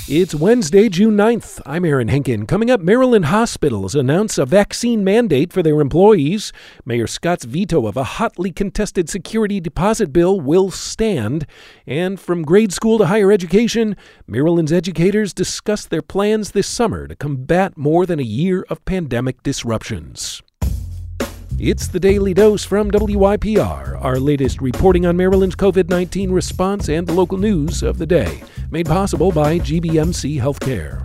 It's Wednesday, June 9th. I'm Aaron Henkin. Coming up, Maryland hospitals announce a vaccine mandate for their employees. Mayor Scott's veto of a hotly contested security deposit bill will stand. And from grade school to higher education, Maryland's educators discuss their plans this summer to combat more than a year of pandemic disruptions. It's the Daily Dose from WYPR, our latest reporting on Maryland's COVID-19 response and the local news of the day, made possible by GBMC Healthcare.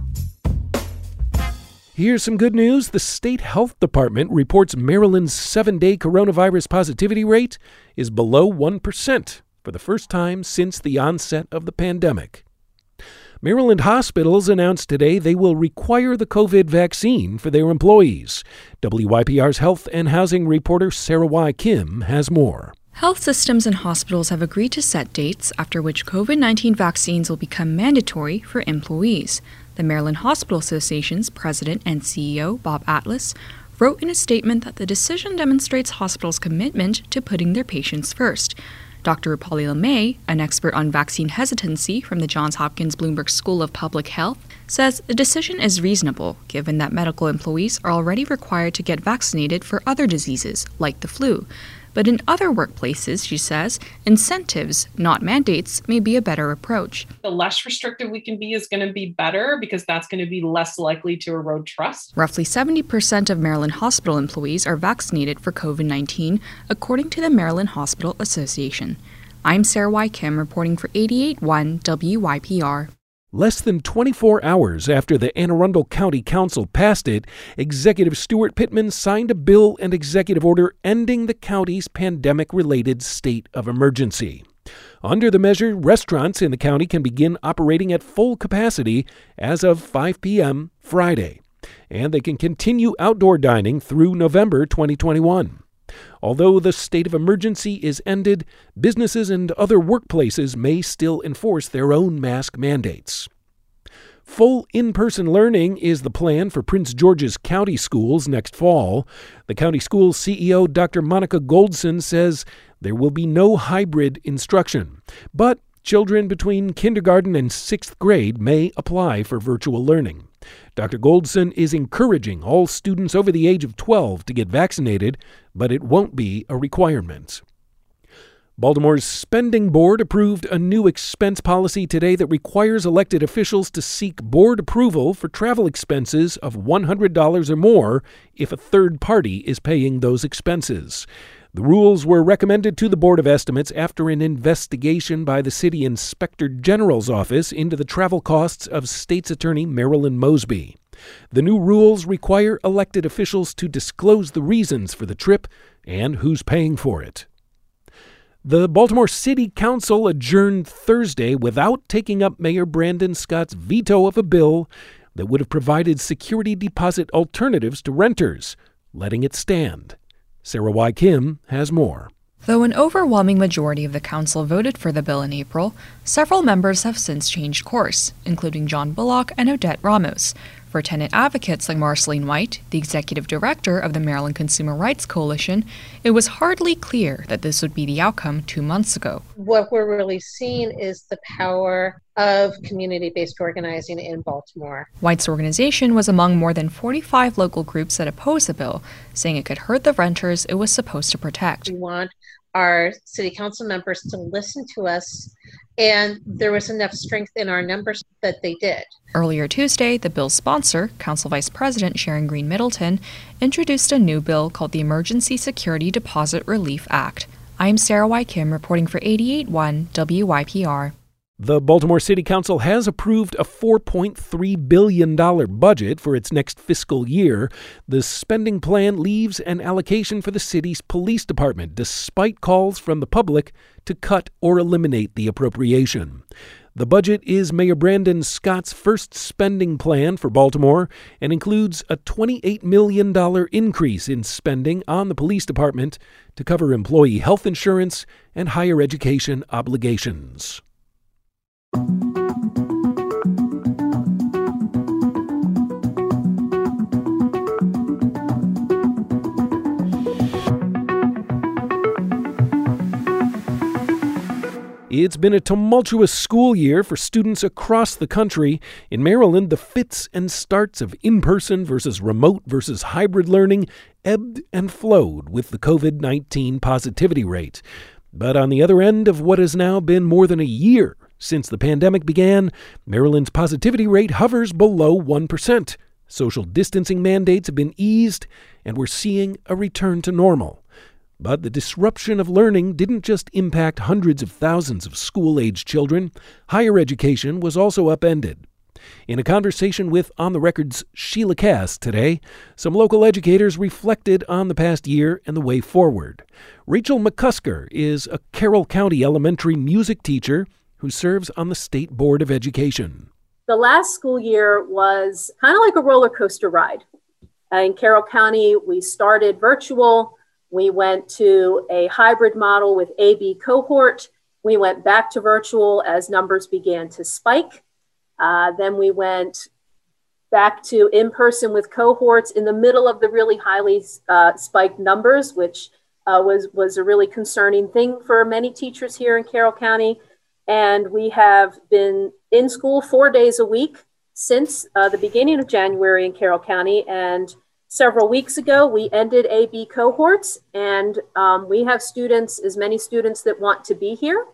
Here's some good news. The State Health Department reports Maryland's 7-day coronavirus positivity rate is below 1% for the first time since the onset of the pandemic. Maryland hospitals announced today they will require the COVID vaccine for their employees. WYPR's health and housing reporter Sarah Y. Kim has more. Health systems and hospitals have agreed to set dates after which COVID-19 vaccines will become mandatory for employees. The Maryland Hospital Association's president and CEO, Bob Atlas, wrote in a statement that the decision demonstrates hospitals' commitment to putting their patients first. Dr. Rupali LeMay, an expert on vaccine hesitancy from the Johns Hopkins Bloomberg School of Public Health, says the decision is reasonable given that medical employees are already required to get vaccinated for other diseases, like the flu. But in other workplaces, she says, incentives, not mandates, may be a better approach. The less restrictive we can be is going to be better because that's going to be less likely to erode trust. Roughly 70% of Maryland hospital employees are vaccinated for COVID-19, according to the Maryland Hospital Association. I'm Sarah Y. Kim reporting for 88.1 WYPR. Less than 24 hours after the Anne Arundel County Council passed it, Executive Stuart Pittman signed a bill and executive order ending the county's pandemic-related state of emergency. Under the measure, restaurants in the county can begin operating at full capacity as of 5 p.m. Friday, and they can continue outdoor dining through November 2021. Although the state of emergency is ended, businesses and other workplaces may still enforce their own mask mandates. Full in-person learning is the plan for Prince George's County Schools next fall. The county school's CEO, Dr. Monica Goldson, says there will be no hybrid instruction, but children between kindergarten and 6th grade may apply for virtual learning. Dr. Goldson is encouraging all students over the age of 12 to get vaccinated, but it won't be a requirement. Baltimore's Spending Board approved a new expense policy today that requires elected officials to seek board approval for travel expenses of $100 or more if a third party is paying those expenses. The rules were recommended to the Board of Estimates after an investigation by the City Inspector General's office into the travel costs of State's Attorney Marilyn Mosby. The new rules require elected officials to disclose the reasons for the trip and who's paying for it. The Baltimore City Council adjourned Thursday without taking up Mayor Brandon Scott's veto of a bill that would have provided security deposit alternatives to renters, letting it stand. Sarah Y. Kim has more. Though an overwhelming majority of the council voted for the bill in April, several members have since changed course, including John Bullock and Odette Ramos. For tenant advocates like Marceline White, the executive director of the Maryland Consumer Rights Coalition, it was hardly clear that this would be the outcome 2 months ago. What we're really seeing is the power of community-based organizing in Baltimore. White's organization was among more than 45 local groups that opposed the bill, saying it could hurt the renters it was supposed to protect. We want our city council members to listen to us, and there was enough strength in our numbers that they did. Earlier Tuesday, the bill's sponsor, Council Vice President Sharon Green Middleton, introduced a new bill called the Emergency Security Deposit Relief Act. I'm Sarah Y. Kim reporting for 88.1 WYPR. The Baltimore City Council has approved a $4.3 billion budget for its next fiscal year. The spending plan leaves an allocation for the city's police department, despite calls from the public to cut or eliminate the appropriation. The budget is Mayor Brandon Scott's first spending plan for Baltimore and includes a $28 million increase in spending on the police department to cover employee health insurance and higher education obligations. It's been a tumultuous school year for students across the country. In Maryland, the fits and starts of in-person versus remote versus hybrid learning ebbed and flowed with the COVID-19 positivity rate. But on the other end of what has now been more than a year since the pandemic began, Maryland's positivity rate hovers below 1%. Social distancing mandates have been eased, and we're seeing a return to normal. But the disruption of learning didn't just impact hundreds of thousands of school-aged children. Higher education was also upended. In a conversation with On the Record's Sheila Cass today, some local educators reflected on the past year and the way forward. Rachel McCusker is a Carroll County elementary music teacher who serves on the State Board of Education. The last school year was kind of like a roller coaster ride. In Carroll County, we started virtual. We went to a hybrid model with AB cohort. We went back to virtual as numbers began to spike. Then we went back to in-person with cohorts in the middle of the really highly spiked numbers, which was a really concerning thing for many teachers here in Carroll County. And we have been in school 4 days a week since the beginning of January in Carroll County. And several weeks ago, we ended AB cohorts, and we have students, as many students that want to be here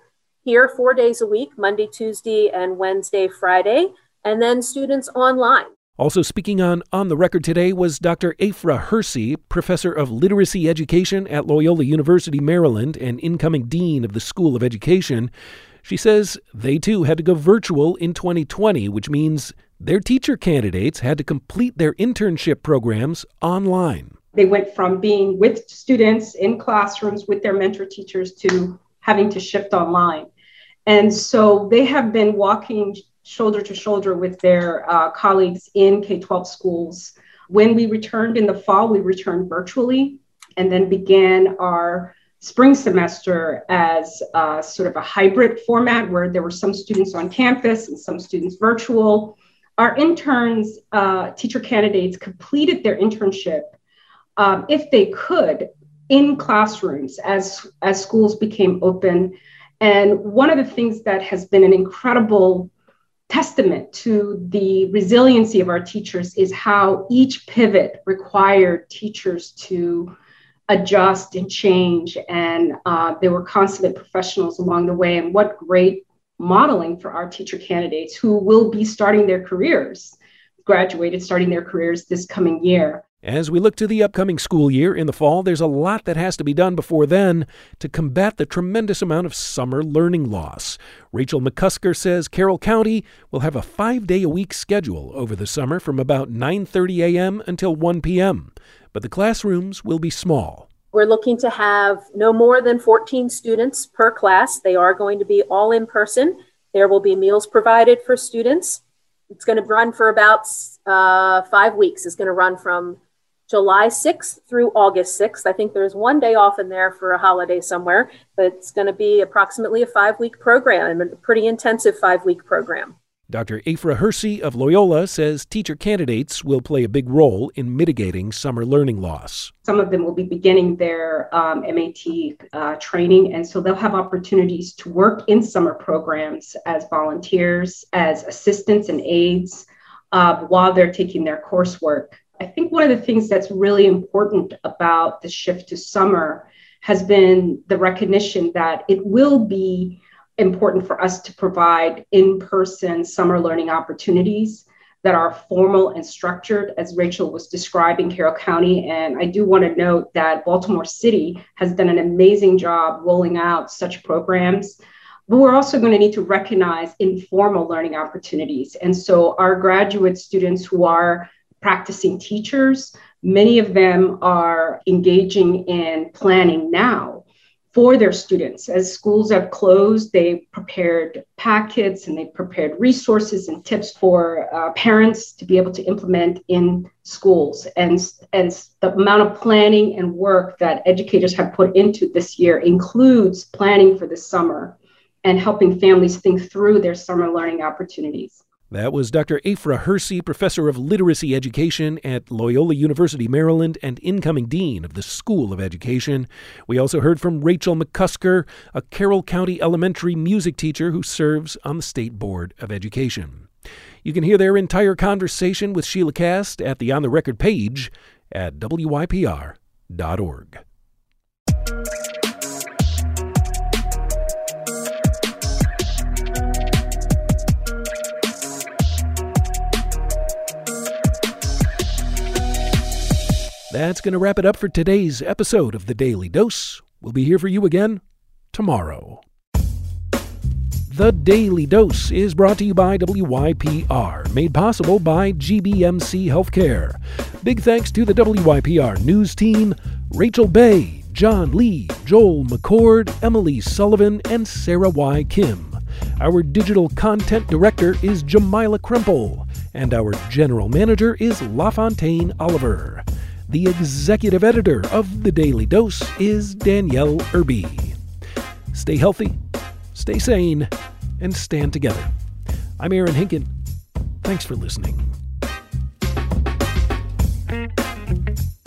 4 days a week, Monday, Tuesday, and Wednesday, Friday, and then students online. Also speaking on the Record today was Dr. Afra Hersey, professor of literacy education at Loyola University, Maryland, and incoming dean of the School of Education. She says they too had to go virtual in 2020, which means their teacher candidates had to complete their internship programs online. They went from being with students in classrooms with their mentor teachers to having to shift online. And so they have been walking shoulder to shoulder with their colleagues in K-12 schools. When we returned in the fall, we returned virtually and then began our spring semester as sort of a hybrid format where there were some students on campus and some students virtual. Our interns, teacher candidates, completed their internship, if they could, in classrooms as schools became open. And one of the things that has been an incredible testament to the resiliency of our teachers is how each pivot required teachers to adjust and change. And there were consummate professionals along the way. And what great modeling for our teacher candidates who will be starting their careers, starting their careers this coming year. As we look to the upcoming school year in the fall, there's a lot that has to be done before then to combat the tremendous amount of summer learning loss. Rachel McCusker says Carroll County will have a 5-day-a-week schedule over the summer from about 9:30 a.m. until 1 p.m., but the classrooms will be small. We're looking to have no more than 14 students per class. They are going to be all in person. There will be meals provided for students. It's going to run for about 5 weeks. It's going to run from July 6th through August 6th. I think there's one day off in there for a holiday somewhere, but it's going to be approximately a 5-week program, and a pretty intensive 5-week program. Dr. Afra Hersey of Loyola says teacher candidates will play a big role in mitigating summer learning loss. Some of them will be beginning their MAT training, and so they'll have opportunities to work in summer programs as volunteers, as assistants and aides while they're taking their coursework. I think one of the things that's really important about the shift to summer has been the recognition that it will be important for us to provide in-person summer learning opportunities that are formal and structured, as Rachel was describing Carroll County. And I do want to note that Baltimore City has done an amazing job rolling out such programs. But we're also going to need to recognize informal learning opportunities. And so our graduate students who are practicing teachers, many of them are engaging in planning now for their students. As schools have closed, they prepared packets and they prepared resources and tips for parents to be able to implement in schools. And the amount of planning and work that educators have put into this year includes planning for the summer and helping families think through their summer learning opportunities. That was Dr. Afra Hersey, Professor of Literacy Education at Loyola University, Maryland, and incoming Dean of the School of Education. We also heard from Rachel McCusker, a Carroll County Elementary music teacher who serves on the State Board of Education. You can hear their entire conversation with Sheila Kast at the On the Record page at wypr.org. That's going to wrap it up for today's episode of The Daily Dose. We'll be here for you again tomorrow. The Daily Dose is brought to you by WYPR, made possible by GBMC Healthcare. Big thanks to the WYPR news team, Rachel Bay, John Lee, Joel McCord, Emily Sullivan, and Sarah Y. Kim. Our digital content director is Jamila Krempel, and our general manager is LaFontaine Oliver. The executive editor of The Daily Dose is Danielle Irby. Stay healthy, stay sane, and stand together. I'm Aaron Hinken. Thanks for listening.